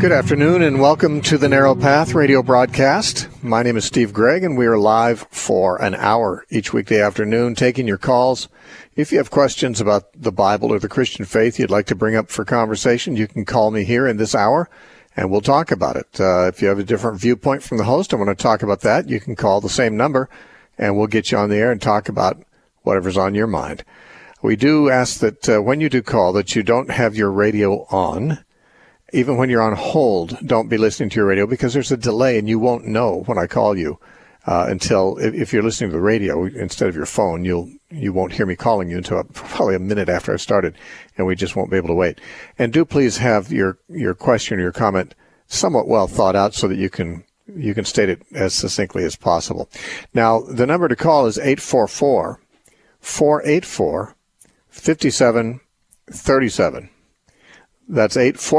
Good afternoon and welcome to the Narrow Path radio broadcast. My name is Steve Gregg and we are live for an hour each weekday afternoon taking your calls. If you have questions about the Bible or the Christian faith you'd like to bring up for conversation, you can call me here in this hour and we'll talk about it. If you have a different viewpoint from the host and want to talk about that, you can call the same number and we'll get you on the air and talk about whatever's on your mind. We do ask that when you do call that you don't have your radio on. Even when you're on hold, don't be listening to your radio because there's a delay and you won't know when I call you until, if you're listening to the radio instead of your phone, you won't hear me calling you until probably a minute after I started, and we just won't be able to wait. And do please have your question or your comment somewhat well thought out so that you can state it as succinctly as possible. Now, the number to call is 844-484-5737. That's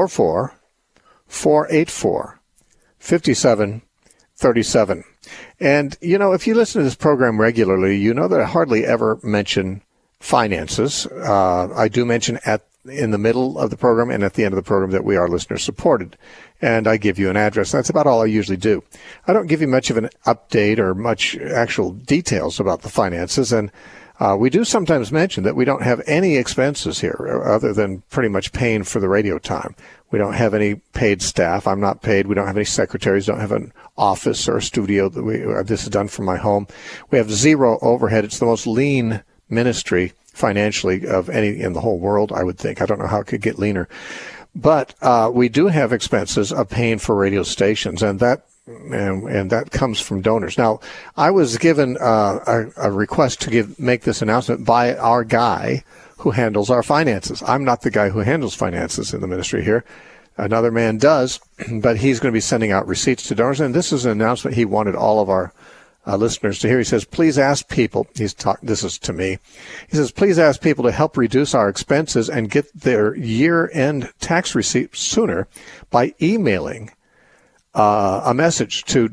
844-484-5737. And, you know, if you listen to this program regularly, you know that I hardly ever mention finances. I do mention in the middle of the program and at the end of the program that we are listener supported. And I give you an address. That's about all I usually do. I don't give you much of an update or much actual details about the finances. And we do sometimes mention that we don't have any expenses here other than pretty much paying for the radio time. We don't have any paid staff. I'm not paid. We don't have any secretaries. Don't have an office or a studio. This is done from my home. We have zero overhead. It's the most lean ministry financially of any in the whole world, I would think. I don't know how it could get leaner. But we do have expenses of paying for radio stations, and that comes from donors. Now, I was given a request to make this announcement by our guy who handles our finances. I'm not the guy who handles finances in the ministry here. Another man does, but he's going to be sending out receipts to donors. And this is an announcement he wanted all of our listeners to hear. He says, please ask people, this is to me, he says, please ask people to help reduce our expenses and get their year-end tax receipt sooner by emailing a message to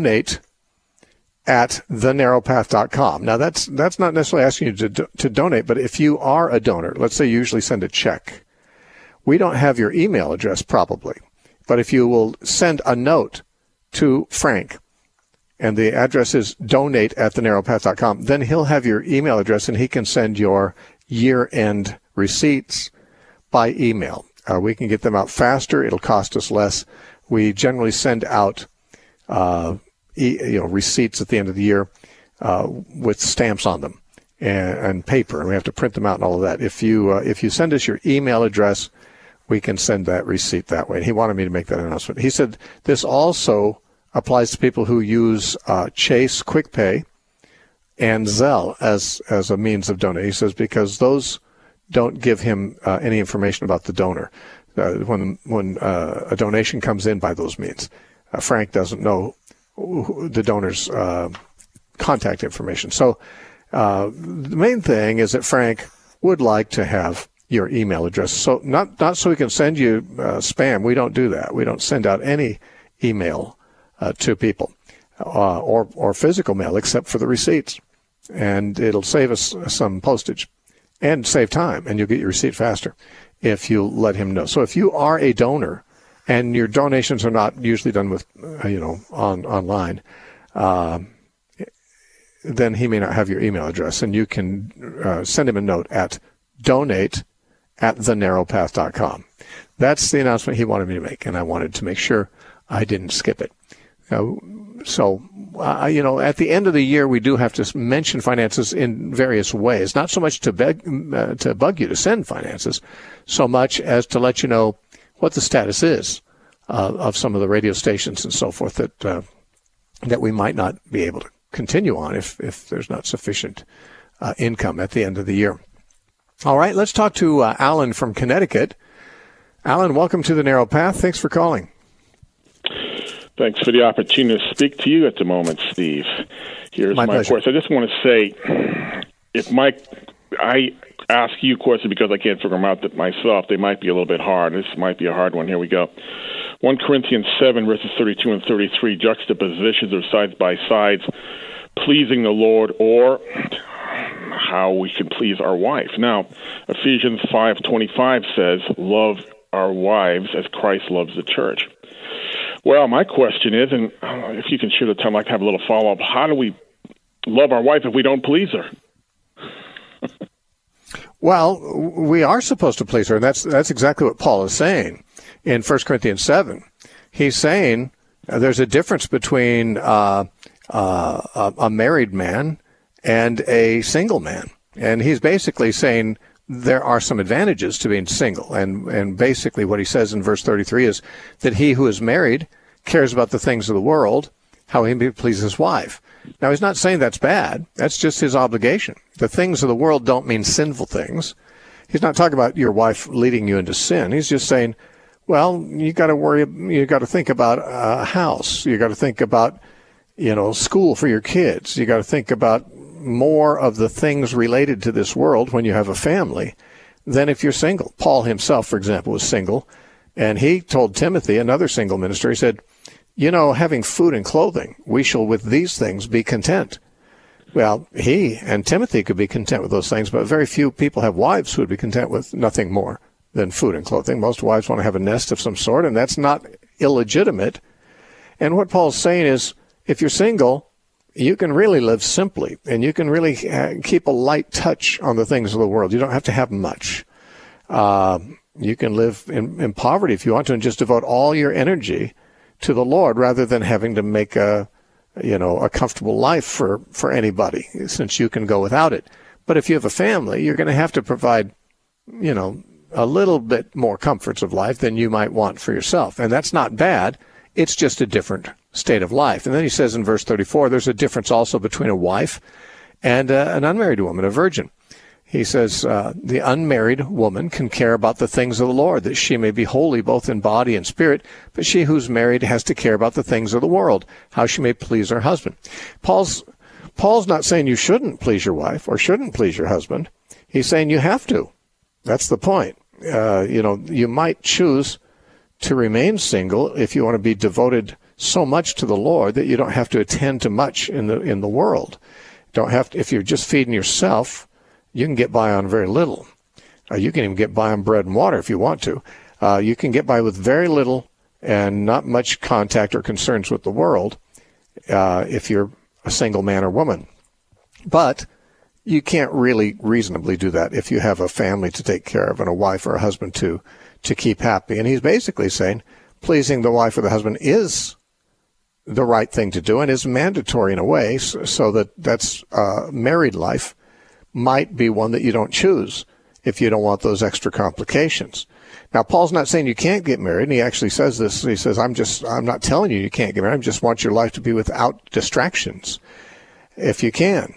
donate@thenarrowpath.com. Now, that's not necessarily asking you to donate, but if you are a donor, let's say you usually send a check. We don't have your email address probably, but if you will send a note to Frank, and the address is donate@thenarrowpath.com, then he'll have your email address and he can send your year-end receipts by email. We can get them out faster. It'll cost us less. We generally send out, receipts at the end of the year with stamps on them and paper, and we have to print them out and all of that. If you send us your email address, we can send that receipt that way. And he wanted me to make that announcement. He said this also applies to people who use Chase QuickPay and Zelle as a means of donating. He says because those don't give him any information about the donor. When a donation comes in by those means, Frank doesn't know the donor's contact information. So the main thing is that Frank would like to have your email address. So not so he can send you spam. We don't do that. We don't send out any email to people or physical mail except for the receipts. And it'll save us some postage and save time, and you'll get your receipt faster if you let him know. So if you are a donor and your donations are not usually done with, online, then he may not have your email address, and you can send him a note at donate@thenarrowpath.com. That's the announcement he wanted me to make, and I wanted to make sure I didn't skip it. At the end of the year, we do have to mention finances in various ways, not so much to bug you to send finances, so much as to let you know what the status is of some of the radio stations and so forth that we might not be able to continue on if there's not sufficient income at the end of the year. All right, let's talk to Alan from Connecticut. Alan, welcome to the Narrow Path. Thanks for calling. Thanks for the opportunity to speak to you at the moment, Steve. Here's my question. I just want to say, I ask you questions because I can't figure them out myself. They might be a little bit hard. This might be a hard one. Here we go. 1 Corinthians 7, verses 32 and 33, juxtapositions or sides by sides, pleasing the Lord or how we can please our wife. Now, Ephesians 5:25 says, love our wives as Christ loves the church. Well, my question is, and if you can share the time, I'd like to have a little follow-up. How do we love our wife if we don't please her? Well, we are supposed to please her, and that's exactly what Paul is saying in 1 Corinthians 7. He's saying there's a difference between a married man and a single man. And he's basically saying there are some advantages to being single. And basically what he says in verse 33 is that he who is married cares about the things of the world, how he may please his wife. Now, he's not saying that's bad. That's just his obligation. The things of the world don't mean sinful things. He's not talking about your wife leading you into sin. He's just saying, well, you got to think about a house. You got to think about, school for your kids. You got to think about more of the things related to this world when you have a family than if you're single. Paul himself, for example, was single, and he told Timothy, another single minister, he said, having food and clothing, we shall with these things be content. Well, he and Timothy could be content with those things, but very few people have wives who would be content with nothing more than food and clothing. Most wives want to have a nest of some sort, and that's not illegitimate. And what Paul's saying is, if you're single, you can really live simply, and you can really keep a light touch on the things of the world. You don't have to have much. You can live in poverty if you want to, and just devote all your energy to the Lord rather than having to make a comfortable life for anybody, since you can go without it. But if you have a family, you're going to have to provide, a little bit more comforts of life than you might want for yourself. And that's not bad. It's just a different state of life. And then he says in verse 34, there's a difference also between a wife and an unmarried woman, a virgin. He says, the unmarried woman can care about the things of the Lord, that she may be holy both in body and spirit, but she who's married has to care about the things of the world, how she may please her husband. Paul's not saying you shouldn't please your wife or shouldn't please your husband. He's saying you have to. That's the point. You might choose to remain single if you want to be devoted so much to the Lord that you don't have to attend to much in the world. Don't have to, if you're just feeding yourself, you can get by on very little. You can even get by on bread and water if you want to. You can get by with very little and not much contact or concerns with the world if you're a single man or woman. But you can't really reasonably do that if you have a family to take care of and a wife or a husband to keep happy. And he's basically saying pleasing the wife or the husband is the right thing to do and is mandatory in a way, so that's married life might be one that you don't choose if you don't want those extra complications. Now, Paul's not saying you can't get married, and he actually says this. He says, I'm not telling you can't get married. I just want your life to be without distractions, if you can.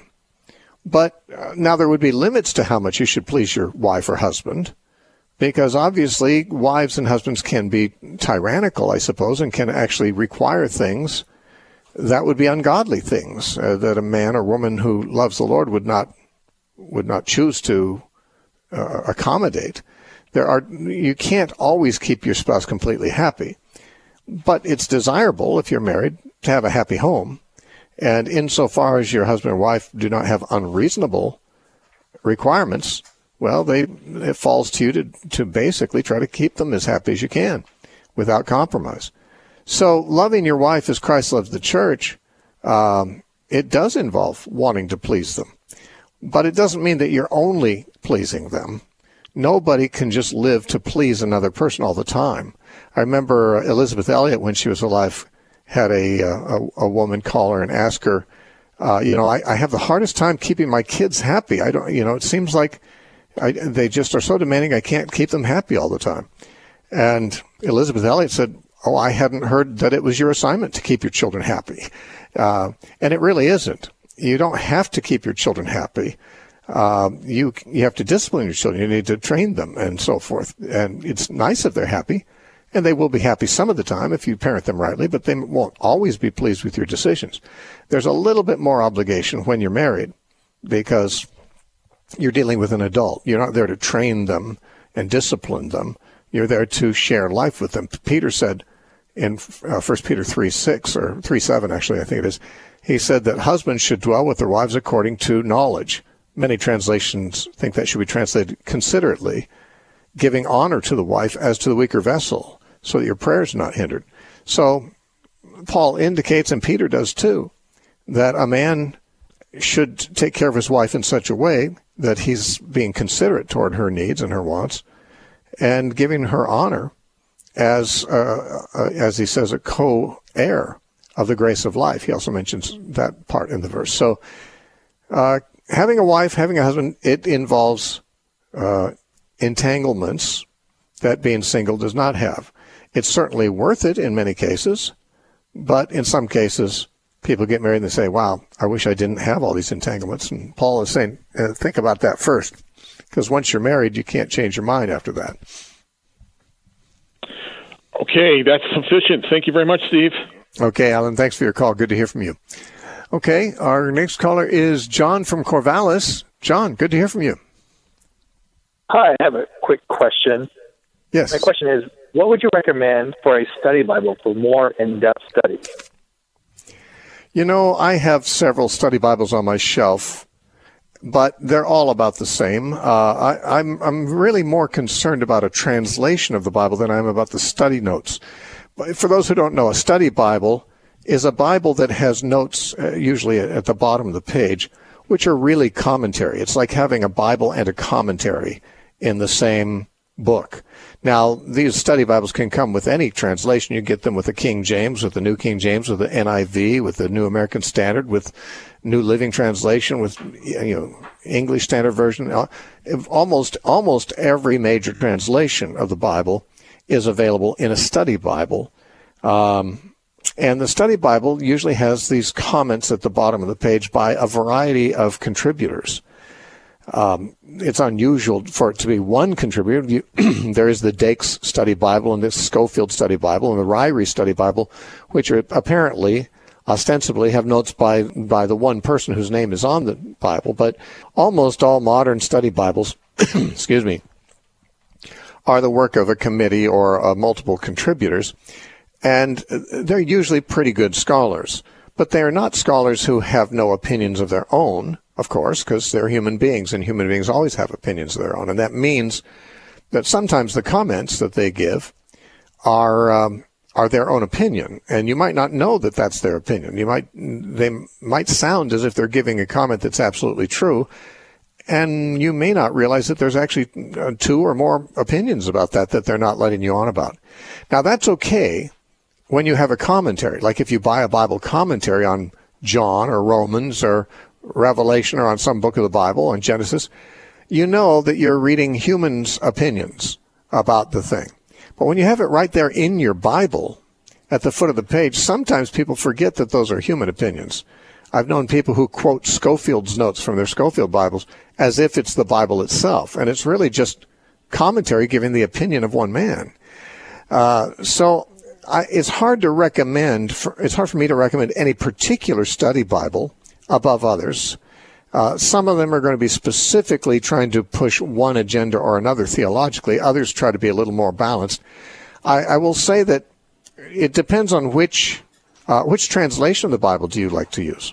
But now there would be limits to how much you should please your wife or husband, because obviously wives and husbands can be tyrannical, I suppose, and can actually require things that would be ungodly things that a man or woman who loves the Lord would not choose to accommodate. You can't always keep your spouse completely happy, but it's desirable if you're married to have a happy home. And insofar as your husband or wife do not have unreasonable requirements, well, it falls to you to basically try to keep them as happy as you can without compromise. So loving your wife as Christ loves the church, it does involve wanting to please them. But it doesn't mean that you're only pleasing them. Nobody can just live to please another person all the time. I remember Elizabeth Elliot, when she was alive, had a woman call her and ask her, I have the hardest time keeping my kids happy. I don't, it seems like they just are so demanding I can't keep them happy all the time. And Elizabeth Elliot said, oh, I hadn't heard that it was your assignment to keep your children happy. And it really isn't. You don't have to keep your children happy. You have to discipline your children. You need to train them and so forth. And it's nice if they're happy, and they will be happy some of the time if you parent them rightly, but they won't always be pleased with your decisions. There's a little bit more obligation when you're married because you're dealing with an adult. You're not there to train them and discipline them. You're there to share life with them. Peter said in 1 Peter 3:6 or 3:7, actually, I think it is, he said that husbands should dwell with their wives according to knowledge. Many translations think that should be translated considerately, giving honor to the wife as to the weaker vessel, so that your prayers are not hindered. So Paul indicates, and Peter does too, that a man should take care of his wife in such a way that he's being considerate toward her needs and her wants, and giving her honor as he says, a co-heir of the grace of life. He also mentions that part in the verse. So having a wife, having a husband, it involves entanglements that being single does not have. It's certainly worth it in many cases, but in some cases, people get married and they say, wow, I wish I didn't have all these entanglements. And Paul is saying, think about that first, because once you're married, you can't change your mind after that. Okay, that's sufficient. Thank you very much, Steve. Okay, Alan, thanks for your call. Good to hear from you. Okay, our next caller is John from Corvallis. John, good to hear from you. Hi, I have a quick question. Yes. My question is, what would you recommend for a study Bible for more in-depth study? You know, I have several study Bibles on my shelf, but they're all about the same. I'm really more concerned about a translation of the Bible than I am about the study notes. For those who don't know, a study Bible is a Bible that has notes, usually at the bottom of the page, which are really commentary. It's like having a Bible and a commentary in the same book. Now, these study Bibles can come with any translation. You get them with the King James, with the New King James, with the NIV, with the New American Standard, with New Living Translation, with English Standard Version. Almost every major translation of the Bible is available in a study Bible. And the study Bible usually has these comments at the bottom of the page by a variety of contributors. It's unusual for it to be one contributor. There is the Dakes Study Bible and the Schofield Study Bible and the Ryrie Study Bible, which are apparently, ostensibly, have notes by the one person whose name is on the Bible. But almost all modern study Bibles, excuse me, are the work of a committee or multiple contributors. And they're usually pretty good scholars. But they are not scholars who have no opinions of their own, of course, because they're human beings, and human beings always have opinions of their own. And that means that sometimes the comments that they give are their own opinion, and you might not know that that's their opinion. They might sound as if they're giving a comment that's absolutely true, and you may not realize that there's actually two or more opinions about that they're not letting you on about. Now, that's okay when you have a commentary, like if you buy a Bible commentary on John or Romans or Revelation or on some book of the Bible, on Genesis, you know that you're reading humans' opinions about the thing. But when you have it right there in your Bible at the foot of the page, sometimes people forget that those are human opinions. I've known people who quote Schofield's notes from their Schofield Bibles as if it's the Bible itself, and it's really just commentary giving the opinion of one man. It's hard for me to recommend any particular study Bible above others. Some of them are going to be specifically trying to push one agenda or another theologically. Others try to be a little more balanced. I will say that it depends on which translation of the Bible do you like to use?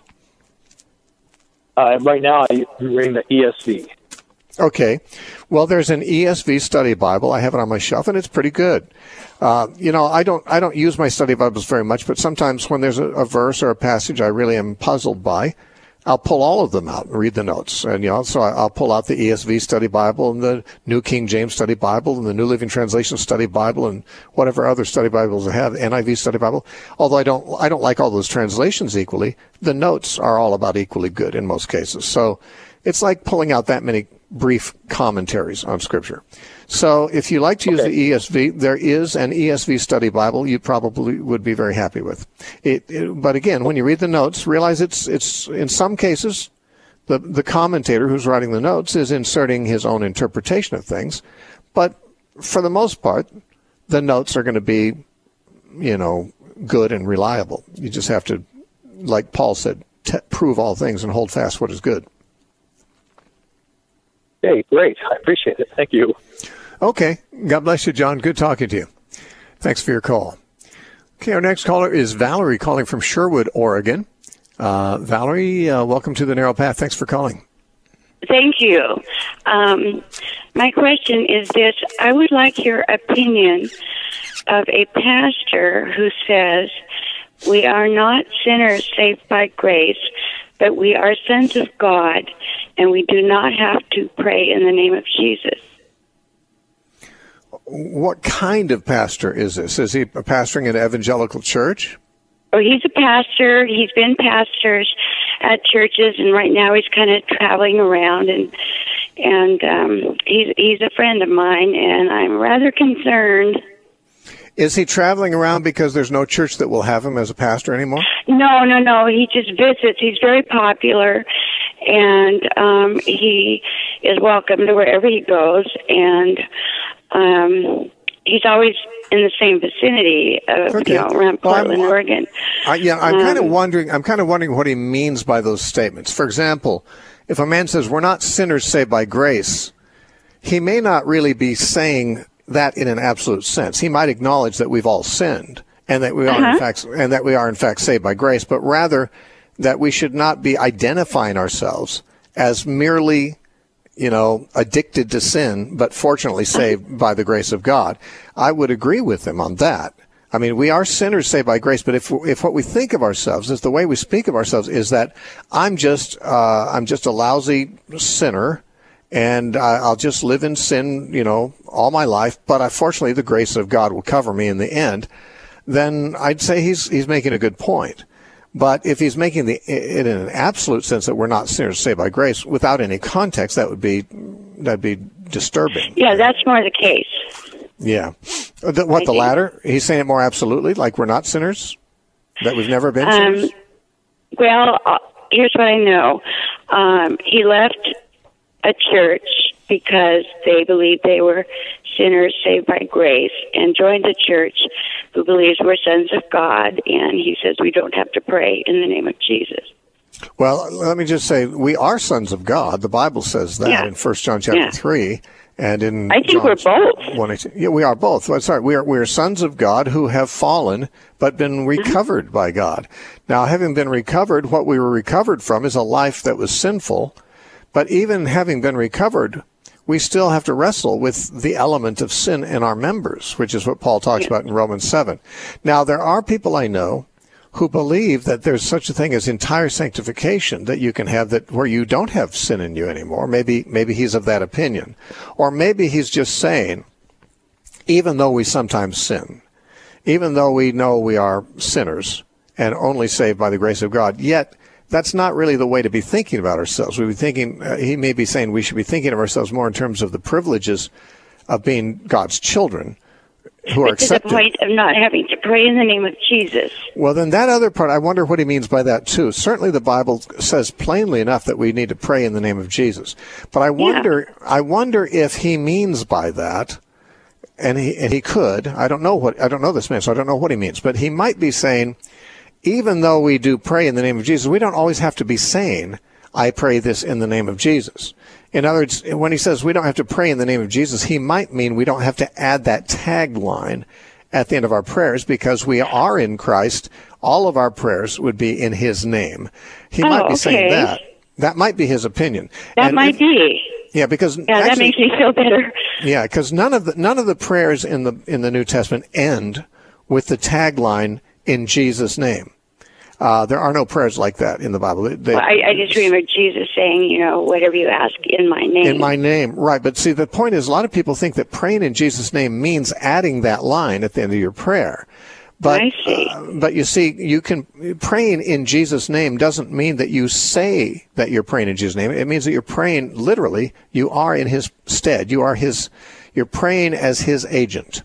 Right now, I'm reading the ESV. Okay. Well, there's an ESV study Bible. I have it on my shelf, and it's pretty good. I don't use my study Bibles very much, but sometimes when there's a verse or a passage I really am puzzled by, I'll pull all of them out and read the notes. And, so I'll pull out the ESV study Bible and the New King James study Bible and the New Living Translation study Bible and whatever other study Bibles I have, NIV study Bible. Although I don't like all those translations equally, the notes are all about equally good in most cases. So it's like pulling out that many brief commentaries on Scripture. So if you like to use the ESV, there is an ESV study Bible you probably would be very happy with. But again, when you read the notes, realize it's in some cases, the commentator who's writing the notes is inserting his own interpretation of things. But for the most part, the notes are going to be, good and reliable. You just have to, like Paul said, prove all things and hold fast what is good. Okay, great. I appreciate it. Thank you. Okay. God bless you, John. Good talking to you. Thanks for your call. Okay, our next caller is Valerie calling from Sherwood, Oregon. Valerie, welcome to The Narrow Path. Thanks for calling. Thank you. My question is this. I would like your opinion of a pastor who says we are not sinners saved by grace, but we are sons of God, and we do not have to pray in the name of Jesus. What kind of pastor is this? Is he pastoring an evangelical church? Oh, he's a pastor. He's been pastors at churches, and right now he's kind of traveling around, and he's a friend of mine, and I'm rather concerned. Is he traveling around because there's no church that will have him as a pastor anymore? No. He just visits. He's very popular, and he is welcome to wherever he goes, and he's always in the same vicinity of, around Portland, Oregon. I'm kind of wondering what he means by those statements. For example, if a man says we're not sinners saved by grace, he may not really be saying that in an absolute sense. He might acknowledge that we've all sinned and that we are in fact saved by grace, but rather that we should not be identifying ourselves as merely addicted to sin, but fortunately saved by the grace of God. I would agree with him on that. I mean, we are sinners saved by grace, but if what we think of ourselves is the way we speak of ourselves is that I'm just a lousy sinner, and I'll just live in sin, all my life, but fortunately the grace of God will cover me in the end, then I'd say he's making a good point. But if he's making it in an absolute sense that we're not sinners saved by grace without any context, that'd be disturbing. Yeah, that's more the case. Yeah. The latter? He's saying it more absolutely, like we're not sinners? That we've never been sinners? Well, here's what I know. He left a church because they believed they were sinners saved by grace, and joined a church who believes we're sons of God, and he says we don't have to pray in the name of Jesus. Well, let me just say, we are sons of God. The Bible says that in 1 John chapter 3, and in I think we're both. 1:18. Yeah, we are both. Well, sorry, we are sons of God who have fallen, but been recovered by God. Now, having been recovered, what we were recovered from is a life that was sinful, but even having been recovered, we still have to wrestle with the element of sin in our members, which is what Paul talks about in Romans 7. Now, there are people I know who believe that there's such a thing as entire sanctification that you can have, that where you don't have sin in you anymore. Maybe he's of that opinion. Or maybe he's just saying, even though we sometimes sin, even though we know we are sinners and only saved by the grace of God, yet that's not really the way to be thinking about ourselves. We be thinking, he may be saying we should be thinking of ourselves more in terms of the privileges of being God's children who are accepted. To the point of not having to pray in the name of Jesus. Well, then that other part, I wonder what he means by that too. Certainly the Bible says plainly enough that we need to pray in the name of Jesus. But I wonder if he means by that, and he could, I don't know this man, so I don't know what he means, but he might be saying, even though we do pray in the name of Jesus, we don't always have to be saying, I pray this in the name of Jesus. In other words, when he says we don't have to pray in the name of Jesus, he might mean we don't have to add that tagline at the end of our prayers, because we are in Christ. All of our prayers would be in his name. He might be saying that. That might be his opinion. That might be. Yeah, because that makes me feel better. Yeah, because none of the prayers in the New Testament end with the tagline in Jesus' name. There are no prayers like that in the Bible. I just remember Jesus saying, whatever you ask in my name. In my name, right. But see, the point is, a lot of people think that praying in Jesus' name means adding that line at the end of your prayer. But, I see. But you see, praying in Jesus' name doesn't mean that you say that you're praying in Jesus' name. It means that you're praying literally. You are in his stead. You're praying as his agent.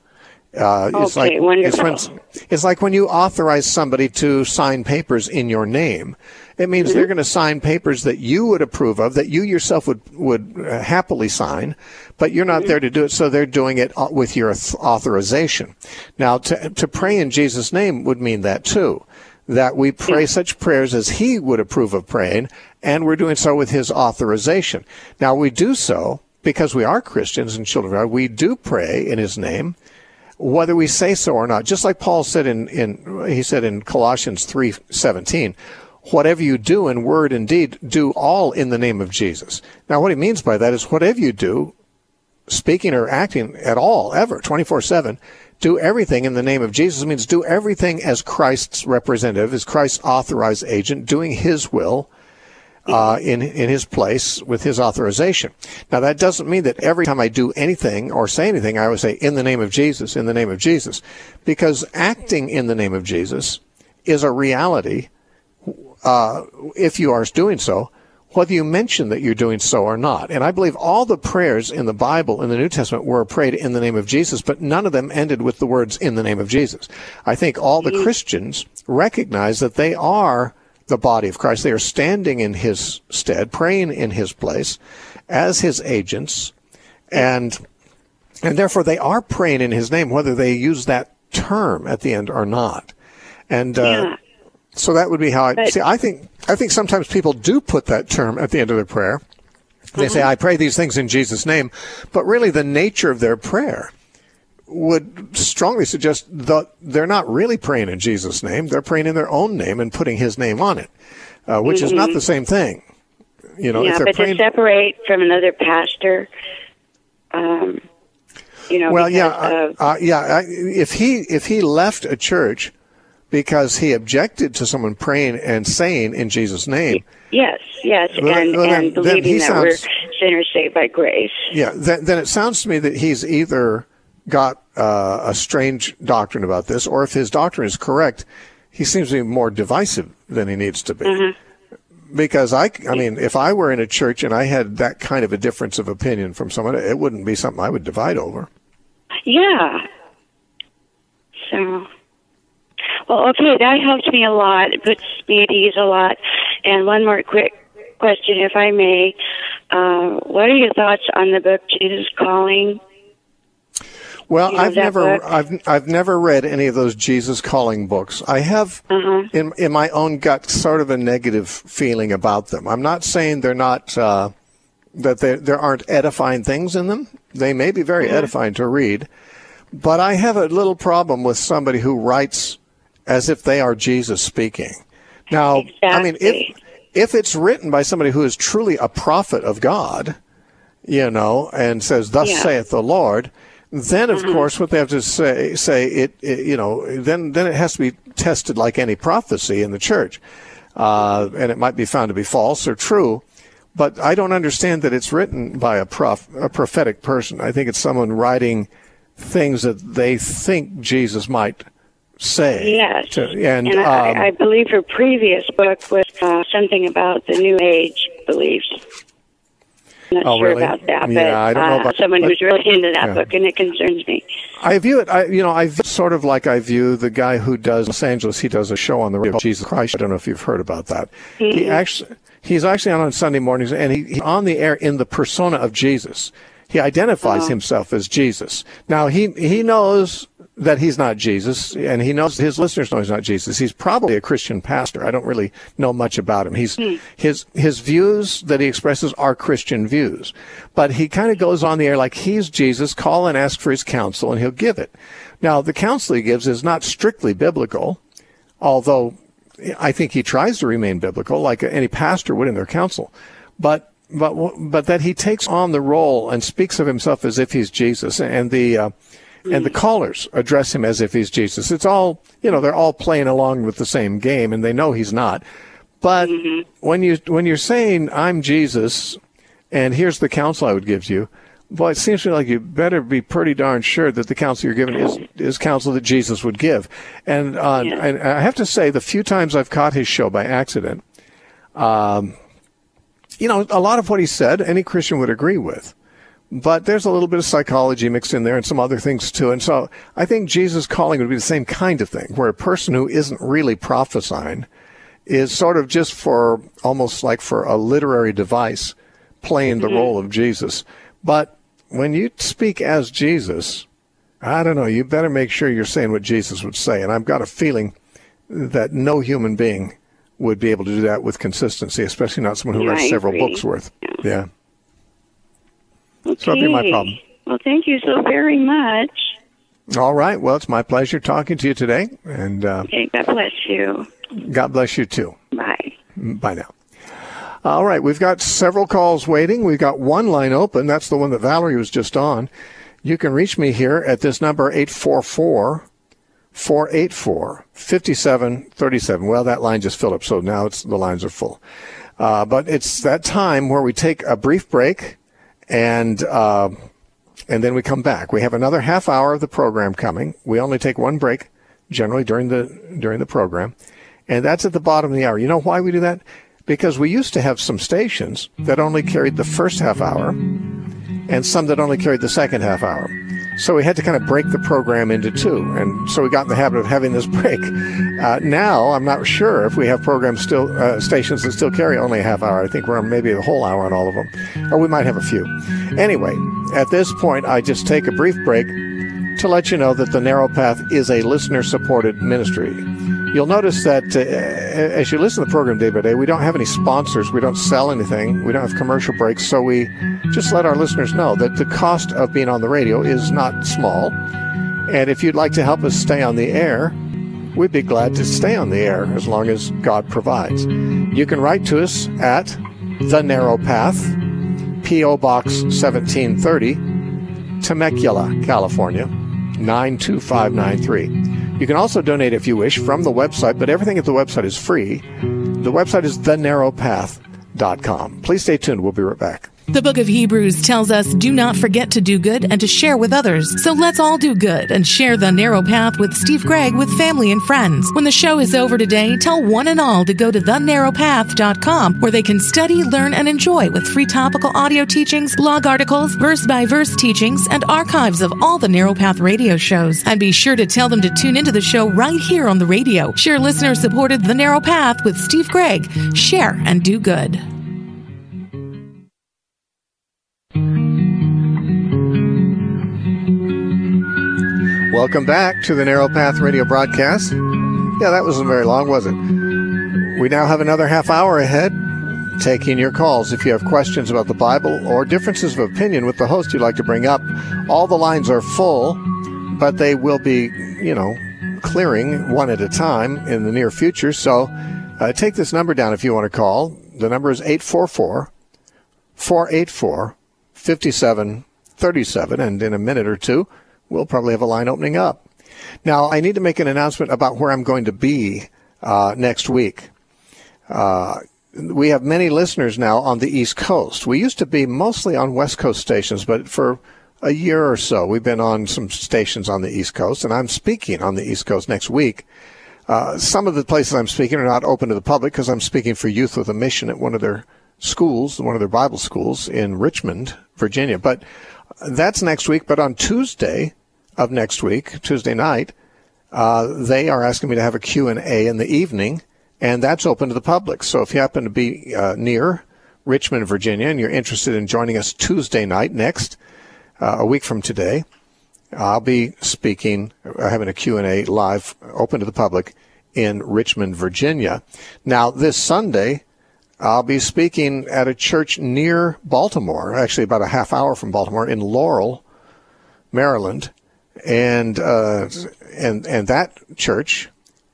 Wonderful. It's like when you authorize somebody to sign papers in your name. It means they're going to sign papers that you would approve of, that you yourself would happily sign, but you're not there to do it, so they're doing it with your authorization. Now, to pray in Jesus' name would mean that too, that we pray such prayers as he would approve of praying, and we're doing so with his authorization. Now, we do so because we are Christians and children of God. We do pray in his name, whether we say so or not. Just like Paul said he said in Colossians 3:17, whatever you do in word and deed, do all in the name of Jesus. Now, what he means by that is whatever you do, speaking or acting at all, ever, 24/7, do everything in the name of Jesus means do everything as Christ's representative, as Christ's authorized agent, doing his will in his place with his authorization. Now, that doesn't mean that every time I do anything or say anything, I always say, in the name of Jesus, in the name of Jesus. Because acting in the name of Jesus is a reality if you are doing so, whether you mention that you're doing so or not. And I believe all the prayers in the Bible, in the New Testament, were prayed in the name of Jesus, but none of them ended with the words, in the name of Jesus. I think all the Christians recognize that they are the body of Christ. They are standing in his stead, praying in his place as his agents, and therefore they are praying in his name, whether they use that term at the end or not. And so that would be how I see. I think sometimes people do put that term at the end of their prayer. They say, I pray these things in Jesus' name, but really the nature of their prayer would strongly suggest that they're not really praying in Jesus' name. They're praying in their own name and putting his name on it, which is not the same thing. You know, if they're praying... to separate from another pastor, well, if he left a church because he objected to someone praying and saying in Jesus' name. Yes, and believing that we're sinners saved by grace. Yeah, then it sounds to me that he's either got a strange doctrine about this, or if his doctrine is correct, he seems to be more divisive than he needs to be. Because I mean, if I were in a church and I had that kind of a difference of opinion from someone, it wouldn't be something I would divide over. Yeah. So... Well, okay, that helps me a lot. It puts me at ease a lot. And one more quick question, if I may. What are your thoughts on the book Jesus Calling? Well, I've never read any of those Jesus Calling books. I have, in my own gut, sort of a negative feeling about them. I'm not saying they're not that there aren't edifying things in them. They may be very edifying to read, but I have a little problem with somebody who writes as if they are Jesus speaking. Now, exactly. I mean, if it's written by somebody who is truly a prophet of God, and says, "Thus saith the Lord," then of course what they have to say then it has to be tested like any prophecy in the church, and it might be found to be false or true. But I don't understand that it's written by a prophetic person. I think it's someone writing things that they think Jesus might say. Yes. I believe her previous book was something about the New Age beliefs. I'm not sure really? about that, but I don't know about someone who's really into that book, and it concerns me. I view it, I view sort of like I view the guy who does Los Angeles. He does a show on the radio called Jesus Christ. I don't know if you've heard about that. He's actually on Sunday mornings, and he's on the air in the persona of Jesus. He identifies himself as Jesus. Now, he knows that he's not Jesus, and he knows his listeners know he's not Jesus. He's probably a Christian pastor. I don't really know much about him. His views that he expresses are Christian views, but he kind of goes on the air like he's Jesus. Call and ask for his counsel, and he'll give it. Now, the counsel he gives is not strictly biblical, although I think he tries to remain biblical, like any pastor would in their counsel, but that he takes on the role and speaks of himself as if he's Jesus, and the callers address him as if he's Jesus. It's all, they're all playing along with the same game, and they know he's not. But when you're saying, I'm Jesus, and here's the counsel I would give you, it seems to me like you better be pretty darn sure that the counsel you're giving is counsel that Jesus would give. And I have to say, the few times I've caught his show by accident, a lot of what he said, any Christian would agree with. But there's a little bit of psychology mixed in there and some other things too. And so I think Jesus Calling would be the same kind of thing, where a person who isn't really prophesying is sort of just almost like for a literary device, playing the role of Jesus. But when you speak as Jesus, I don't know, you better make sure you're saying what Jesus would say. And I've got a feeling that no human being would be able to do that with consistency, especially not someone who writes several books worth. Yeah. Okay. So that'd be my problem. Well, thank you so very much. All right. Well, it's my pleasure talking to you today. And okay, God bless you. God bless you, too. Bye. Bye now. All right. We've got several calls waiting. We've got one line open. That's the one that Valerie was just on. you can reach me here at this number, 844-484-5737. Well, that line just filled up, so now the lines are full. But it's that time where we take a brief break, and then we come back. We have another half hour of the program coming. We only take one break, generally during the program, and that's at the bottom of the hour. You know why we do that? Because we used to have some stations that only carried the first half hour and some that only carried the second half hour. So we had to kind of break the program into two, and so we got in the habit of having this break. Now, I'm not sure if we have programs stations that still carry only a half hour. I think we're on maybe the whole hour on all of them, or we might have a few. Anyway, at this point, I just take a brief break to let you know that The Narrow Path is a listener-supported ministry. You'll notice that as you listen to the program day by day, we don't have any sponsors. We don't sell anything. We don't have commercial breaks. So we just let our listeners know that the cost of being on the radio is not small. And if you'd like to help us stay on the air, we'd be glad to stay on the air as long as God provides. You can write to us at The Narrow Path, P.O. Box 1730, Temecula, California, 92593. You can also donate if you wish from the website, but everything at the website is free. The website is thenarrowpath.com. Please stay tuned. We'll be right back. The book of Hebrews tells us, do not forget to do good and to share with others. So let's all do good and share The Narrow Path with Steve Gregg with family and friends. When the show is over today, tell one and all to go to thenarrowpath.com, where they can study, learn, and enjoy with free topical audio teachings, blog articles, verse-by-verse teachings, and archives of all the Narrow Path radio shows. And be sure to tell them to tune into the show right here on the radio. Share listener-supported The Narrow Path with Steve Gregg. Share and do good. Welcome back to the Narrow Path radio broadcast. Yeah, that wasn't very long, was it? We now have another half hour ahead, taking your calls. If you have questions about the Bible or differences of opinion with the host you'd like to bring up, all the lines are full, but they will be, clearing one at a time in the near future. So take this number down if you want to call. The number is 844-484-5737, and in a minute or two, we'll probably have a line opening up. Now, I need to make an announcement about where I'm going to be next week. We have many listeners now on the East Coast. We used to be mostly on West Coast stations, but for a year or so, we've been on some stations on the East Coast, and I'm speaking on the East Coast next week. Some of the places I'm speaking are not open to the public because I'm speaking for Youth with a Mission at one of their schools, one of their Bible schools in Richmond, Virginia. But that's next week. But on Tuesday of next week, Tuesday night, they are asking me to have a Q&A in the evening, and that's open to the public. So if you happen to be near Richmond, Virginia, and you're interested in joining us Tuesday night next, a week from today, I'll be speaking, having a Q&A live, open to the public in Richmond, Virginia. Now, this Sunday, I'll be speaking at a church near Baltimore, actually about a half hour from Baltimore, in Laurel, Maryland. And that church,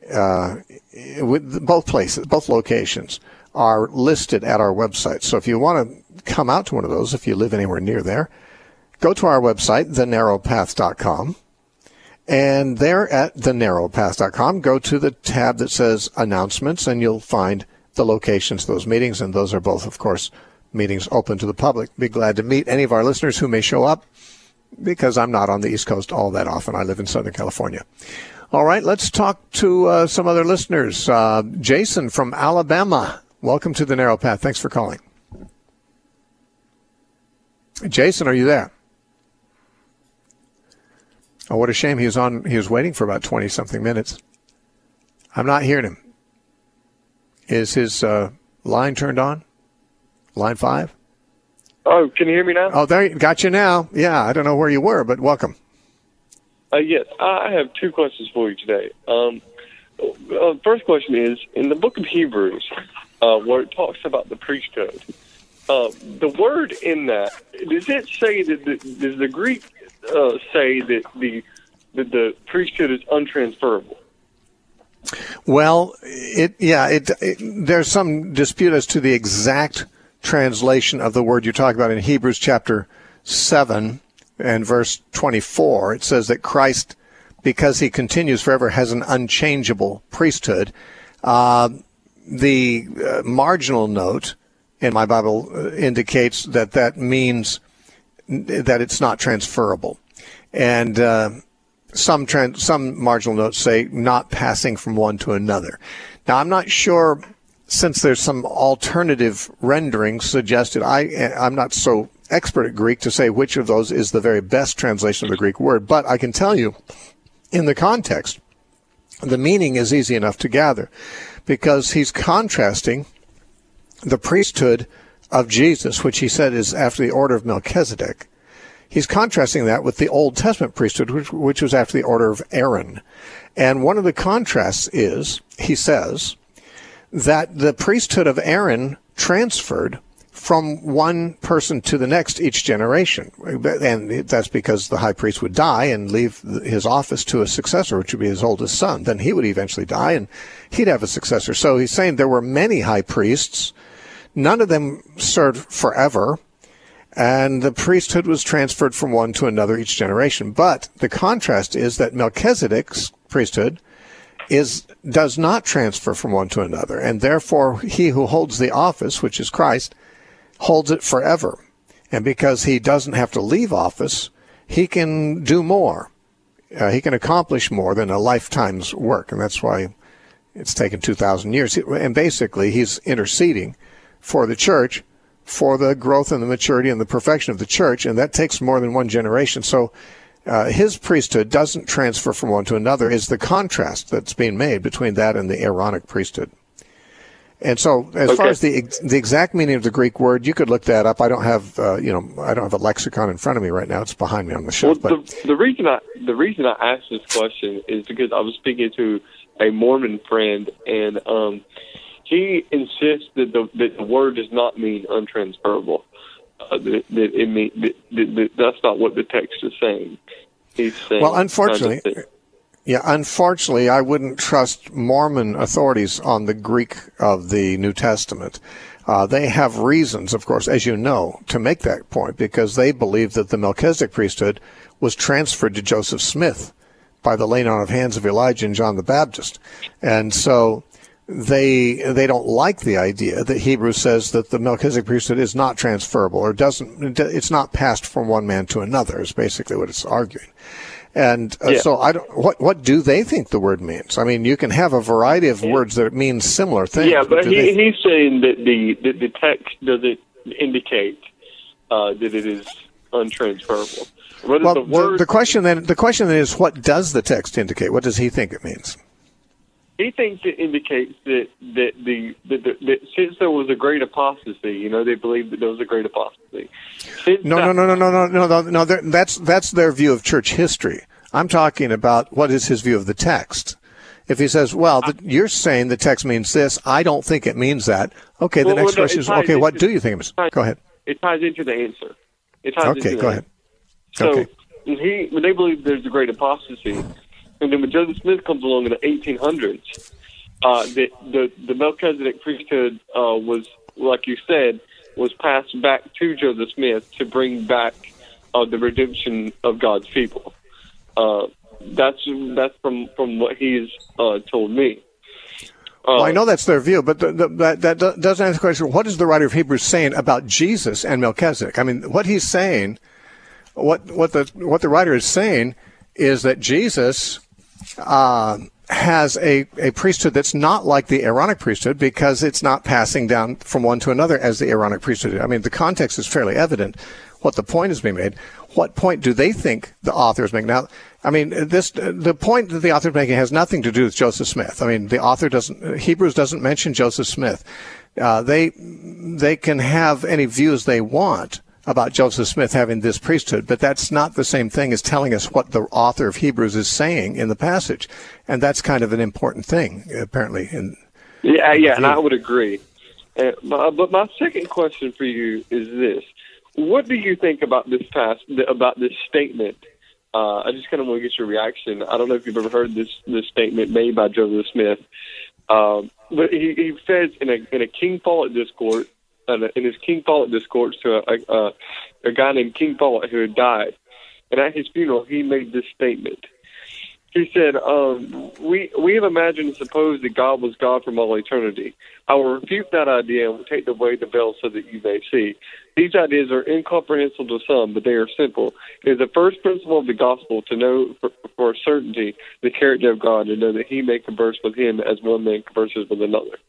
with both locations are listed at our website. So if you want to come out to one of those, if you live anywhere near there, go to our website, thenarrowpath.com. And there at thenarrowpath.com, go to the tab that says announcements, and you'll find the locations of those meetings. And those are both, of course, meetings open to the public. Be glad to meet any of our listeners who may show up, because I'm not on the East Coast all that often. I live in Southern California. All right, let's talk to some other listeners. Jason from Alabama, welcome to the Narrow Path. Thanks for calling. Jason, are you there? Oh, what a shame. He was waiting for about 20-something minutes. I'm not hearing him. Is his line turned on? Line 5? Oh, can you hear me now? Oh, there, got you now. Yeah, I don't know where you were, but welcome. Yes, I have two questions for you today. First question is, in the book of Hebrews, where it talks about the priesthood, the word in that, does it say that does the Greek say that the priesthood is untransferable? Well, there's some dispute as to the exact translation of the word you're talking about in Hebrews chapter 7, and verse 24, it says that Christ, because he continues forever, has an unchangeable priesthood. The marginal note in my Bible indicates that means that it's not transferable. And some marginal notes say not passing from one to another. Now, I'm not sure, since there's some alternative renderings suggested. I'm not so expert at Greek to say which of those is the very best translation of the Greek word, but I can tell you, in the context, the meaning is easy enough to gather, because he's contrasting the priesthood of Jesus, which he said is after the order of Melchizedek. He's contrasting that with the Old Testament priesthood, which was after the order of Aaron. And one of the contrasts is, he says, that the priesthood of Aaron transferred from one person to the next each generation. And that's because the high priest would die and leave his office to a successor, which would be his oldest son. Then he would eventually die, and he'd have a successor. So he's saying there were many high priests. None of them served forever, and the priesthood was transferred from one to another each generation. But the contrast is that Melchizedek's priesthood does not transfer from one to another, and therefore he who holds the office, which is Christ, holds it forever. And because he doesn't have to leave office, he can do more. He can accomplish more than a lifetime's work, and that's why it's taken 2,000 years. And basically, he's interceding for the church, for the growth and the maturity and the perfection of the church, and that takes more than one generation. So his priesthood doesn't transfer from one to another, is the contrast that's being made between that and the Aaronic priesthood. And so, as far as the exact meaning of the Greek word, you could look that up. I don't have, I don't have a lexicon in front of me right now. It's behind me on the shelf. Well, the reason I asked this question is because I was speaking to a Mormon friend, and he insists that the word does not mean untransferable. That's not what the text is saying. He's saying, well, unfortunately, I wouldn't trust Mormon authorities on the Greek of the New Testament. They have reasons, of course, as you know, to make that point, because they believe that the Melchizedek priesthood was transferred to Joseph Smith by the laying on of hands of Elijah and John the Baptist. And so they don't like the idea that Hebrews says that the Melchizedek priesthood is not transferable, or it's not passed from one man to another, is basically what it's arguing. And so what do they think the word means? I mean, you can have a variety of words that mean similar things. Yeah, but he's saying that the text doesn't indicate that it is untransferable. Well, the question then is, what does the text indicate? What does he think it means? He thinks it indicates that since there was a great apostasy, they believe that there was a great apostasy. No. That's their view of church history. I'm talking about what is his view of the text. If he says, well, you're saying the text means this, I don't think it means that. Okay, the next question is, okay, what do you think it means? Go ahead. It ties into the answer. Go ahead. So when they believe there's a great apostasy, and then when Joseph Smith comes along in the 1800s, the Melchizedek priesthood was, like you said, was passed back to Joseph Smith to bring back the redemption of God's people. That's from what he's told me. Well, I know that's their view, but that doesn't answer the question. What is the writer of Hebrews saying about Jesus and Melchizedek? I mean, what he's saying, what the writer is saying, is that Jesus has a priesthood that's not like the Aaronic priesthood, because it's not passing down from one to another as the Aaronic priesthood did. I mean, the context is fairly evident what the point is being made. What point do they think the author is making? Now, I mean, the point that the author is making has nothing to do with Joseph Smith. I mean, Hebrews doesn't mention Joseph Smith. They can have any views they want about Joseph Smith having this priesthood, but that's not the same thing as telling us what the author of Hebrews is saying in the passage. And that's kind of an important thing, apparently. And I would agree. But my second question for you is this. What do you think about this statement? I just kind of want to get your reaction. I don't know if you've ever heard this statement made by Joseph Smith, but he says in a King Follett discourse, in his King Follett discourse to a guy named King Follett who had died, and at his funeral, he made this statement. He said, we have imagined and supposed that God was God from all eternity. I will refute that idea and will take away the veil so that you may see. These ideas are incomprehensible to some, but they are simple. It is the first principle of the gospel to know for certainty the character of God and know that he may converse with him as one man converses with another.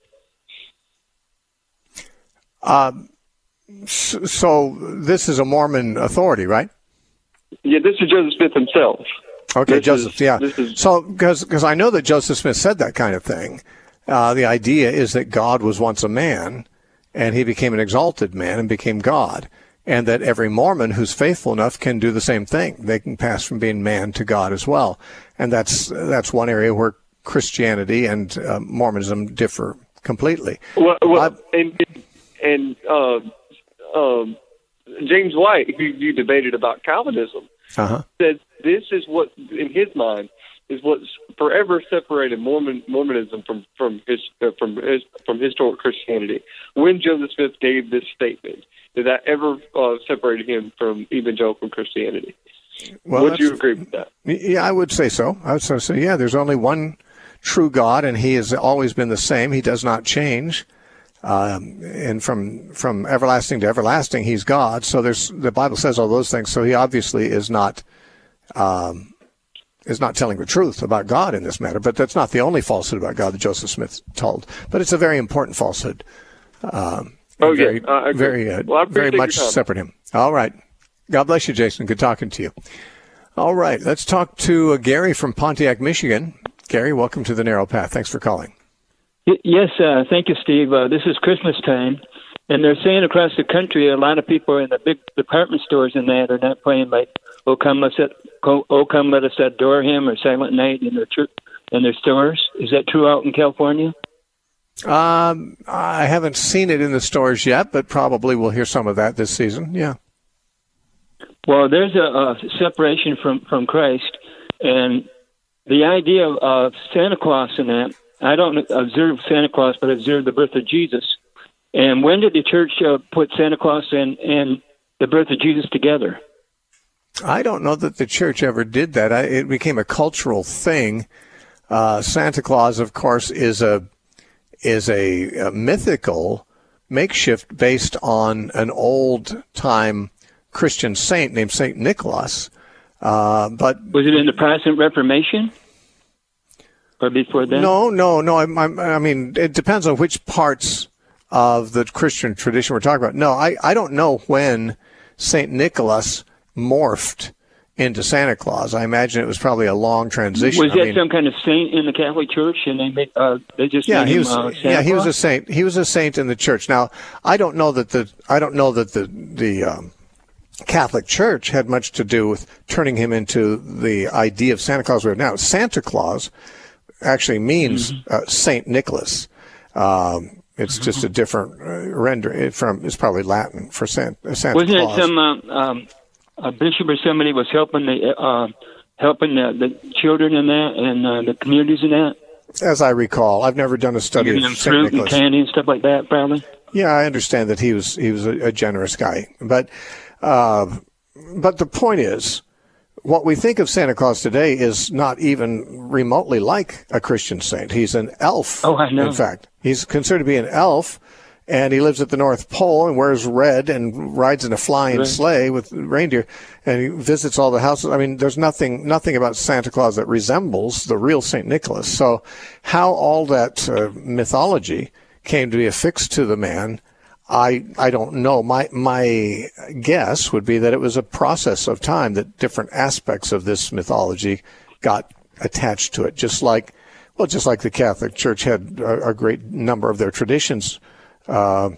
So this is a Mormon authority, right? Yeah, this is Joseph Smith himself. Okay, Joseph, yeah. So, because I know that Joseph Smith said that kind of thing. The idea is that God was once a man, and he became an exalted man and became God, and that every Mormon who's faithful enough can do the same thing. They can pass from being man to God as well. And that's one area where Christianity and Mormonism differ completely. James White, who you debated about Calvinism, said this is what, in his mind, is what's forever separated Mormonism from historic Christianity. When Joseph Smith gave this statement, did that ever separate him from evangelical Christianity? Well, would you agree with that? Yeah, I would say so. I would say, yeah, there's only one true God, and he has always been the same. He does not change. And from everlasting to everlasting, he's God. So the Bible says all those things. So he obviously is not telling the truth about God in this matter. But that's not the only falsehood about God that Joseph Smith told. But it's a very important falsehood. Very much separate him. All right. God bless you, Jason. Good talking to you. All right. Let's talk to Gary from Pontiac, Michigan. Gary, welcome to the Narrow Path. Thanks for calling. Yes, thank you, Steve. This is Christmas time, and they're saying across the country a lot of people in the big department stores and that are not playing like "Oh Come Let Us Adore Him" or "Silent Night" in their stores. Is that true out in California? I haven't seen it in the stores yet, but probably we'll hear some of that this season. Yeah. Well, there's a separation from Christ, and the idea of Santa Claus and that. I don't observe Santa Claus, but I observe the birth of Jesus. And when did the church put Santa Claus and the birth of Jesus together? I don't know that the church ever did that. It became a cultural thing. Santa Claus, of course, is a mythical makeshift based on an old-time Christian saint named Saint Nicholas. But was it in the Protestant Reformation? Or before then? No. I mean, it depends on which parts of the Christian tradition we're talking about. No, I don't know when St. Nicholas morphed into Santa Claus. I imagine it was probably a long transition. Was that some kind of saint in the Catholic Church, and they just made him Santa Claus? He was a saint. He was a saint in the church. Now, I don't know that the Catholic Church had much to do with turning him into the idea of Santa Claus we have now. Santa Claus actually means Saint Nicholas. It's just a different rendering from. It's probably Latin for Santa Claus. Wasn't it some a bishop or somebody was helping the children in that and the communities in that? As I recall, I've never done a study of Saint Nicholas. Fruit and candy and stuff like that, probably. Yeah, I understand that he was a generous guy, but the point is, what we think of Santa Claus today is not even remotely like a Christian saint. He's an elf. Oh, I know. In fact, he's considered to be an elf, and he lives at the North Pole and wears red and rides in a flying sleigh with reindeer, and he visits all the houses. I mean, there's nothing about Santa Claus that resembles the real Saint Nicholas. So how all that mythology came to be affixed to the man, I don't know. My guess would be that it was a process of time that different aspects of this mythology got attached to it. Just like the Catholic Church had a great number of their traditions, were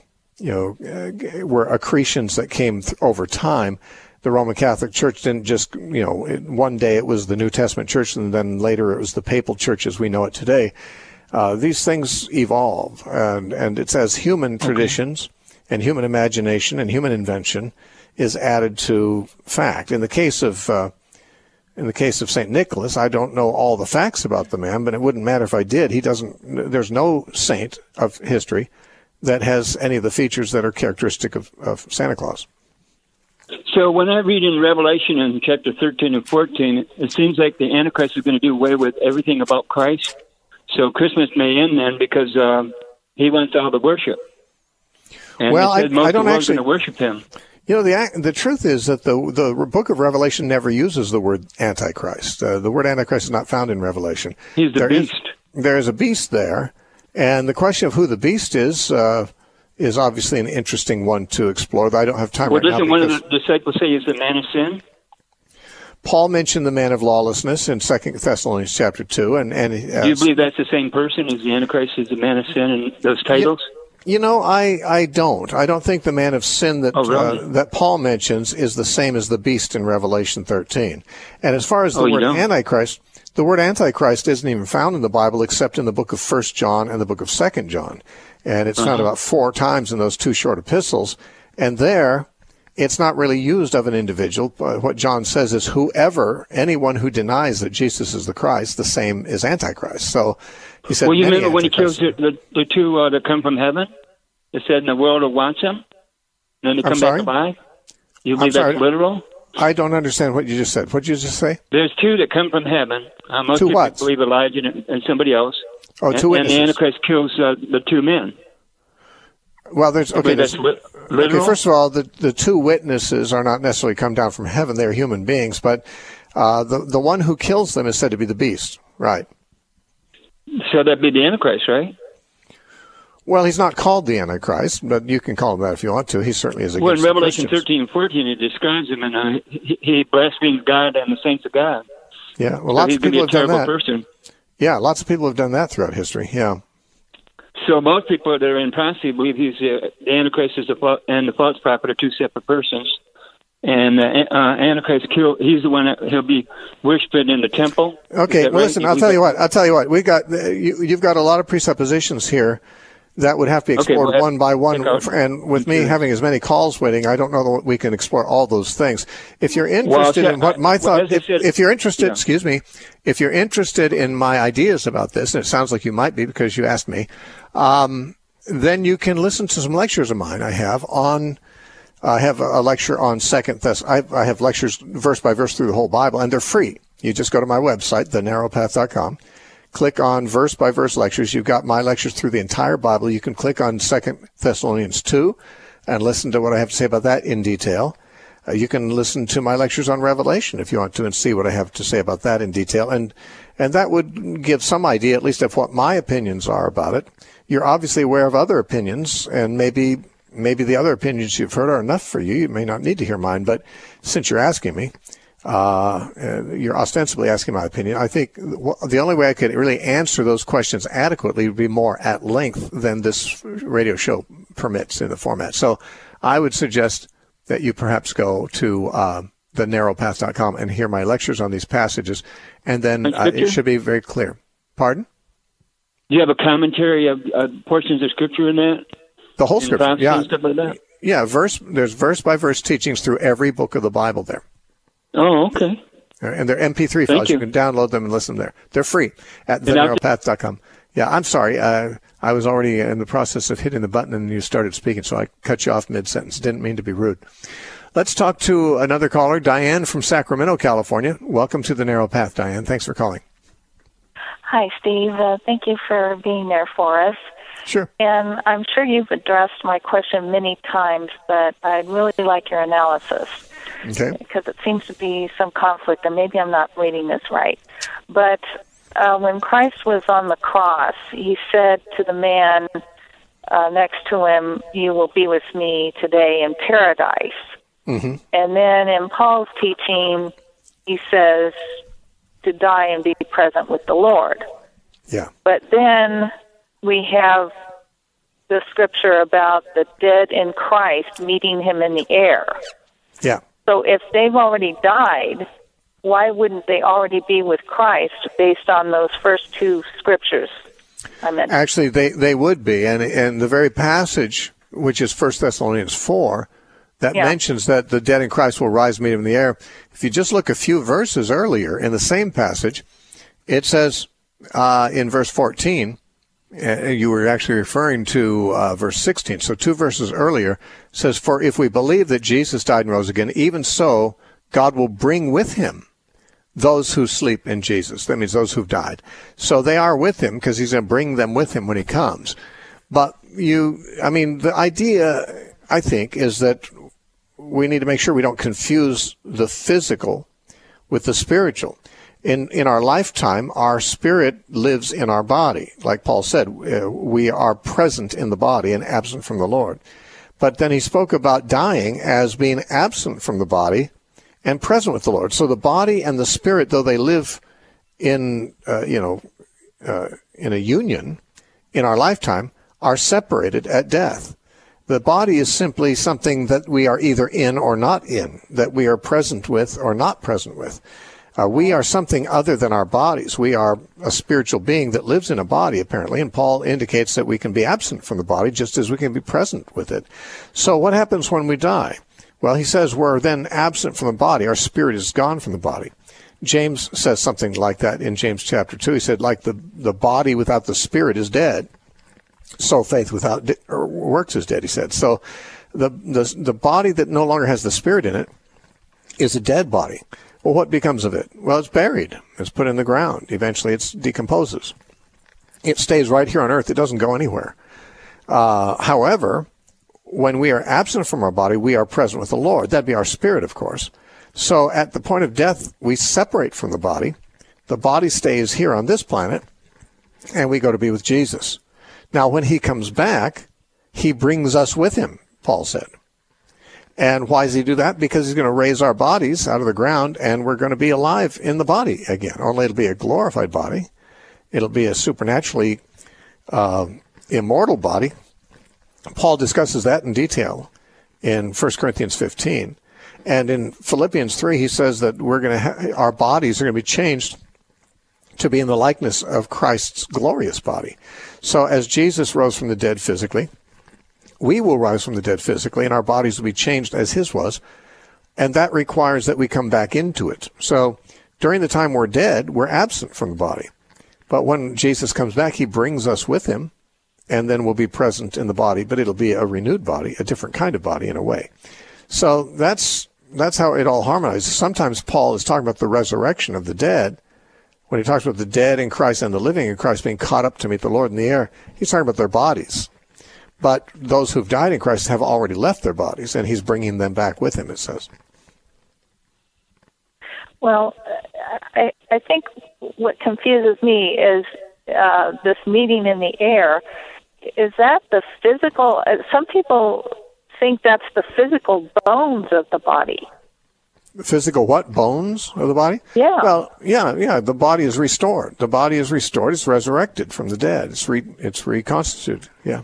accretions that came over time. The Roman Catholic Church didn't just, one day it was the New Testament Church, and then later it was the Papal Church as we know it today. These things evolve, and it's as human traditions and human imagination and human invention is added to fact. In the case of St. Nicholas, I don't know all the facts about the man, but it wouldn't matter if I did. There's no saint of history that has any of the features that are characteristic of Santa Claus. So when I read in Revelation in chapter 13 and 14, it seems like the Antichrist is going to do away with everything about Christ. So Christmas may end then because he wants all the worship. And well, it said most I don't of the world's actually going to worship him. You know, the truth is that the book of Revelation never uses the word Antichrist. The word Antichrist is not found in Revelation. He's the beast. There is a beast there, and the question of who the beast is obviously an interesting one to explore. I don't have time right now. Well, doesn't one of the disciples say he's the man of sin? Paul mentioned the man of lawlessness in 2 Thessalonians chapter 2. And do you believe that's the same person as the Antichrist is the man of sin and those titles? You know, I don't. I don't think the man of sin that that Paul mentions is the same as the beast in Revelation 13. And as far as the word Antichrist, the word Antichrist isn't even found in the Bible except in the book of 1 John and the book of 2 John. And it's found about 4 times in those 2 short epistles. And there, it's not really used of an individual. What John says is anyone who denies that Jesus is the Christ, the same is Antichrist. So he said, well, you remember when he kills the 2 that come from heaven? It said, in the world will watch them, and then they come back alive? You believe that's literal? I don't understand what you just said. What did you just say? There's 2 that come from heaven. Most people believe Elijah and somebody else. Oh, 2 witnesses. And the Antichrist kills the 2 men. Well, there's literal? Okay, first of all, the 2 witnesses are not necessarily come down from heaven. They're human beings, but the one who kills them is said to be the beast, right? So that'd be the Antichrist, right? Well, he's not called the Antichrist, but you can call him that if you want to. He certainly is against Well, in Revelation Christians. 13 and 14, it describes him, and he blasphemes God and the saints of God. Yeah, well, lots of people have done that. Person. Yeah, lots of people have done that throughout history, yeah. So most people that are in prophecy believe the Antichrist and the false prophet are 2 separate persons. And the Antichrist he's the one that he'll be worshipped in the temple. Okay, well, listen, I'll tell you what. We got you've got a lot of presuppositions here that would have to be explored one by one. And with me having as many calls waiting, I don't know that we can explore all those things. If you're interested in what my thought, if you're interested, if you're interested in my ideas about this, and it sounds like you might be because you asked me, then you can listen to some lectures of mine. I have a lecture on I have lectures verse by verse through the whole Bible, and they're free. You just go to my website, thenarrowpath.com. Click on verse by verse lectures. You've got my lectures through the entire Bible. You can click on 2 Thessalonians 2 and listen to what I have to say about that in detail. You can listen to my lectures on Revelation if you want to and see what I have to say about that in detail. And that would give some idea, at least, of what my opinions are about it. You're obviously aware of other opinions, and maybe the other opinions you've heard are enough for you. You may not need to hear mine, but since you're asking me, you're ostensibly asking my opinion. I think the only way I could really answer those questions adequately would be more at length than this radio show permits in the format. So I would suggest that you perhaps go to thenarrowpath.com and hear my lectures on these passages, and then it should be very clear. Pardon? Do you have a commentary of portions of Scripture in that? The whole Scripture, yeah. Stuff like that? Yeah, there's verse-by-verse teachings through every book of the Bible there. Oh, okay. And they're MP3 files. You can download them and listen there. They're free at thenarrowpath.com. Yeah, I'm sorry. I was already in the process of hitting the button and you started speaking, so I cut you off mid-sentence. Didn't mean to be rude. Let's talk to another caller, Diane from Sacramento, California. Welcome to The Narrow Path, Diane. Thanks for calling. Hi, Steve. Thank you for being there for us. Sure. And I'm sure you've addressed my question many times, but I'd really like your analysis. Okay. Because it seems to be some conflict, and maybe I'm not reading this right. But when Christ was on the cross, he said to the man next to him, "You will be with me today in paradise." Mm-hmm. And then in Paul's teaching, he says to die and be present with the Lord. Yeah. But then we have the scripture about the dead in Christ meeting him in the air. Yeah. So if they've already died, why wouldn't they already be with Christ based on those first 2 scriptures I mentioned? Actually, they would be. And the very passage, which is 1 Thessalonians 4, that mentions that the dead in Christ will rise, meet him in the air. If you just look a few verses earlier in the same passage, it says in verse 14, You were actually referring to verse 16. So 2 verses earlier says, "For if we believe that Jesus died and rose again, even so God will bring with him those who sleep in Jesus." That means those who've died. So they are with him because he's going to bring them with him when he comes. But the idea, I think, is that we need to make sure we don't confuse the physical with the spiritual. In our lifetime, our spirit lives in our body. Like Paul said, we are present in the body and absent from the Lord. But then he spoke about dying as being absent from the body and present with the Lord. So the body and the spirit, though they live in a union in our lifetime, are separated at death. The body is simply something that we are either in or not in, that we are present with or not present with. We are something other than our bodies. We are a spiritual being that lives in a body, apparently, and Paul indicates that we can be absent from the body just as we can be present with it. So what happens when we die? Well, he says we're then absent from the body. Our spirit is gone from the body. James says something like that in James chapter 2. He said, like the body without the spirit is dead, so faith without works is dead, he said. So the body that no longer has the spirit in it is a dead body. Well, what becomes of it? Well, it's buried. It's put in the ground. Eventually, it decomposes. It stays right here on earth. It doesn't go anywhere. However, when we are absent from our body, we are present with the Lord. That'd be our spirit, of course. So at the point of death, we separate from the body. The body stays here on this planet, and we go to be with Jesus. Now, when he comes back, he brings us with him, Paul said. And why does he do that? Because he's going to raise our bodies out of the ground, and we're going to be alive in the body again. Only it'll be a glorified body. It'll be a supernaturally immortal body. Paul discusses that in detail in 1 Corinthians 15. And in Philippians 3, he says that we're going to our bodies are going to be changed to be in the likeness of Christ's glorious body. So as Jesus rose from the dead physically, we will rise from the dead physically, and our bodies will be changed as his was, and that requires that we come back into it. So during the time we're dead, we're absent from the body. But when Jesus comes back, he brings us with him, and then we'll be present in the body, but it'll be a renewed body, a different kind of body in a way. So that's how it all harmonizes. Sometimes Paul is talking about the resurrection of the dead. When he talks about the dead in Christ and the living in Christ being caught up to meet the Lord in the air, he's talking about their bodies. But those who've died in Christ have already left their bodies, and he's bringing them back with him, it says. Well, I think what confuses me is this meeting in the air. Is that the physical? Some people think that's the physical bones of the body. The physical what? Bones of the body? Yeah. Well, yeah. The body is restored. The body is restored. It's resurrected from the dead. It's reconstituted. Yeah.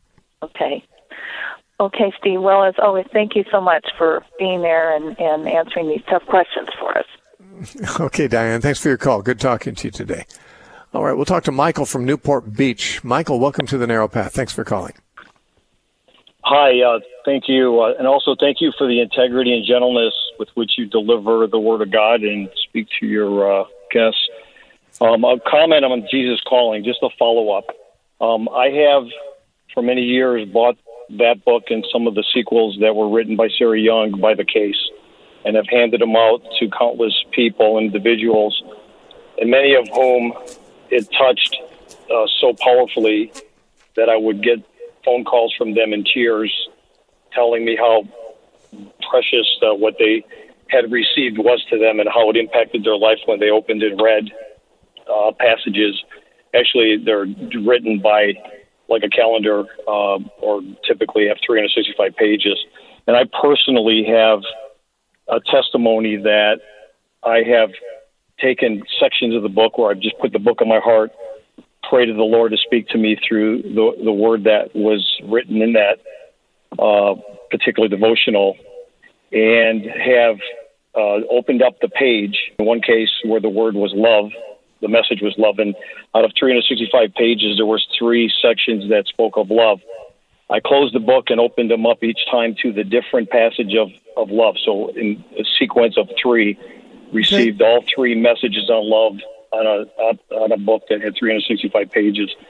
Okay, Steve. Well, as always, thank you so much for being there and answering these tough questions for us. Okay, Diane. Thanks for your call. Good talking to you today. All right, we'll talk to Michael from Newport Beach. Michael, welcome to the Narrow Path. Thanks for calling. Hi, thank you. And also thank you for the integrity and gentleness with which you deliver the Word of God and speak to your guests. A comment on Jesus Calling, just a follow-up. I have, for many years, bought that book and some of the sequels that were written by Sarah Young by the case, and have handed them out to countless people, individuals, and many of whom it touched so powerfully that I would get phone calls from them in tears telling me how precious what they had received was to them and how it impacted their life when they opened and read passages. Actually, they're written by like a calendar, or typically have 365 pages. And I personally have a testimony that I have taken sections of the book where I've just put the book on my heart, pray to the Lord to speak to me through the word that was written in that particular devotional, and have opened up the page. In one case where the word was love, the message was love, and out of 365 pages, there was 3 sections that spoke of love. I closed the book and opened them up each time to the different passage of love. So in a sequence of 3, received all 3 messages on love on a book that had 365 pages.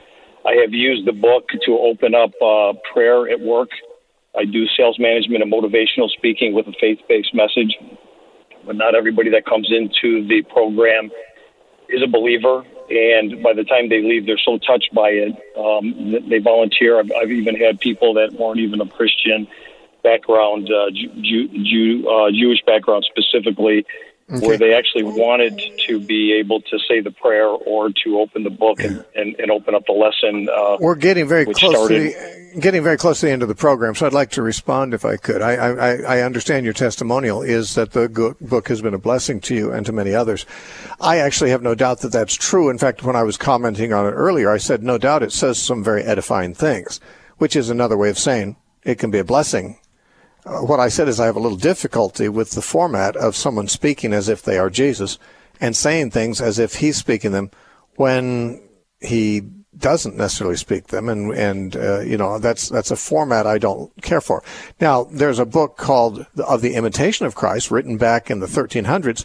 I have used the book to open up prayer at work. I do sales management and motivational speaking with a faith-based message. But not everybody that comes into the program is a believer. And by the time they leave, they're so touched by it. They volunteer. I've even had people that weren't even a Christian background, Jewish background specifically, where they actually wanted to be able to say the prayer or to open the book and open up the lesson. We're getting very close to the end of the program, so I'd like to respond if I could. I understand your testimonial is that the book has been a blessing to you and to many others. I actually have no doubt that that's true. In fact, when I was commenting on it earlier, I said, no doubt it says some very edifying things, which is another way of saying it can be a blessing. What I said is I have a little difficulty with the format of someone speaking as if they are Jesus and saying things as if he's speaking them when he doesn't necessarily speak them. And that's a format I don't care for. Now, there's a book called Of the Imitation of Christ, written back in the 1300s,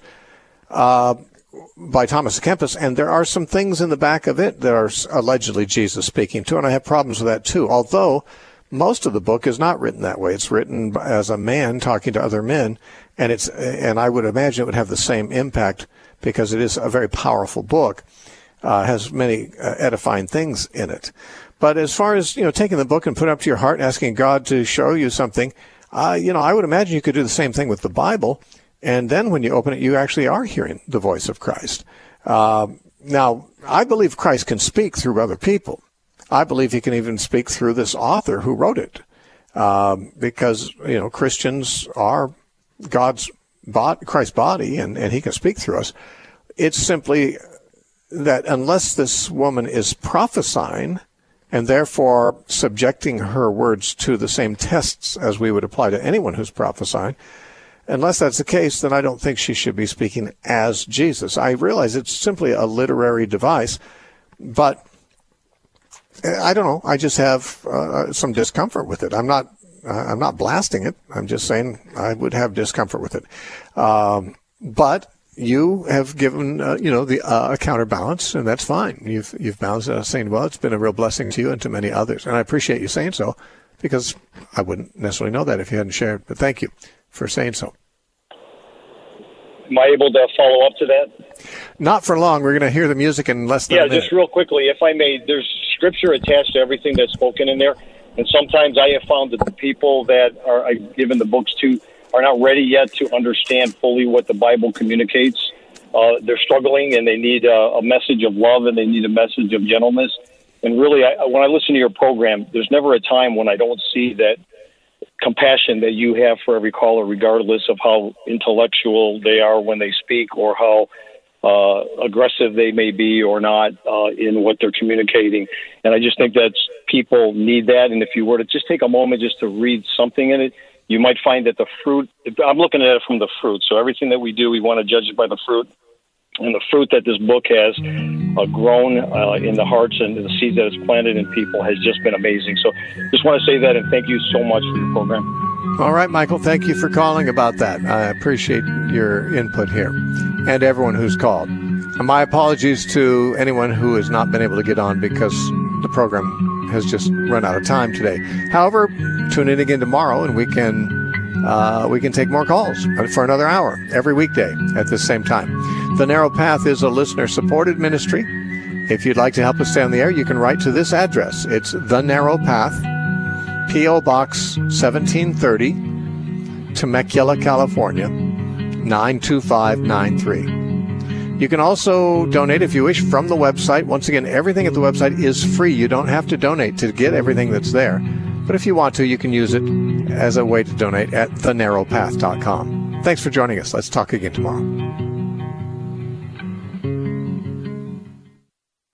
by Thomas à Kempis, and there are some things in the back of it that are allegedly Jesus speaking to, and I have problems with that too, although most of the book is not written that way. It's written as a man talking to other men, and I would imagine it would have the same impact because it is a very powerful book, has many edifying things in it. But as far as, taking the book and putting it up to your heart and asking God to show you something, I would imagine you could do the same thing with the Bible, and then when you open it, you actually are hearing the voice of Christ. Now, I believe Christ can speak through other people. I believe he can even speak through this author who wrote it, because, Christians are Christ's body, and he can speak through us. It's simply that unless this woman is prophesying and therefore subjecting her words to the same tests as we would apply to anyone who's prophesying, unless that's the case, then I don't think she should be speaking as Jesus. I realize it's simply a literary device, but I don't know. I just have some discomfort with it. I'm not blasting it. I'm just saying I would have discomfort with it. But you have given, a counterbalance, and that's fine. You've balanced it, saying, well, it's been a real blessing to you and to many others. And I appreciate you saying so, because I wouldn't necessarily know that if you hadn't shared. But thank you for saying so. Am I able to follow up to that? Not for long. We're going to hear the music in less than a minute. Just real quickly, if I may, there's scripture attached to everything that's spoken in there. And sometimes I have found that the people that I've given the books to are not ready yet to understand fully what the Bible communicates. They're struggling, and they need a message of love, and they need a message of gentleness. And really, when I listen to your program, there's never a time when I don't see that compassion that you have for every caller, regardless of how intellectual they are when they speak or how aggressive they may be or not in what they're communicating. And I just think that people need that. And if you were to just take a moment just to read something in it, you might find that the fruit, I'm looking at it from the fruit. So everything that we do, we want to judge it by the fruit. And the fruit that this book has grown in the hearts and the seed that is planted in people has just been amazing. So just want to say that, and thank you so much for your program. All right, Michael, thank you for calling about that. I appreciate your input here, and everyone who's called. And my apologies to anyone who has not been able to get on because the program has just run out of time today. However, tune in again tomorrow, and we can take more calls for another hour every weekday at the same time. The Narrow Path is a listener-supported ministry. If you'd like to help us stay on the air, you can write to this address. It's The Narrow Path, P.O. Box 1730, Temecula, California, 92593. You can also donate if you wish from the website. Once again, everything at the website is free. You don't have to donate to get everything that's there. But if you want to, you can use it as a way to donate at thenarrowpath.com. Thanks for joining us. Let's talk again tomorrow.